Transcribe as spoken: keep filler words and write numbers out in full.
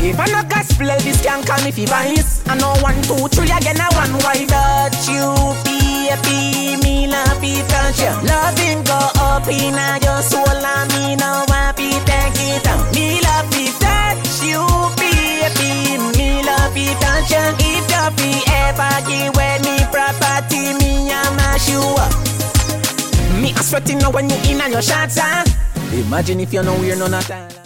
If I no gospel, this can call me fi vice. I know one, two, three again, I one wife. Touch you, baby, me love it, touch you. Loving go up in your soul, and me no happy take it out. Me love it, touch you, baby, me love it, touch you. If you be ever give away me property, me I'm not sure. Me a sweating now when you in on your shots, huh? Imagine if you know we're none at all.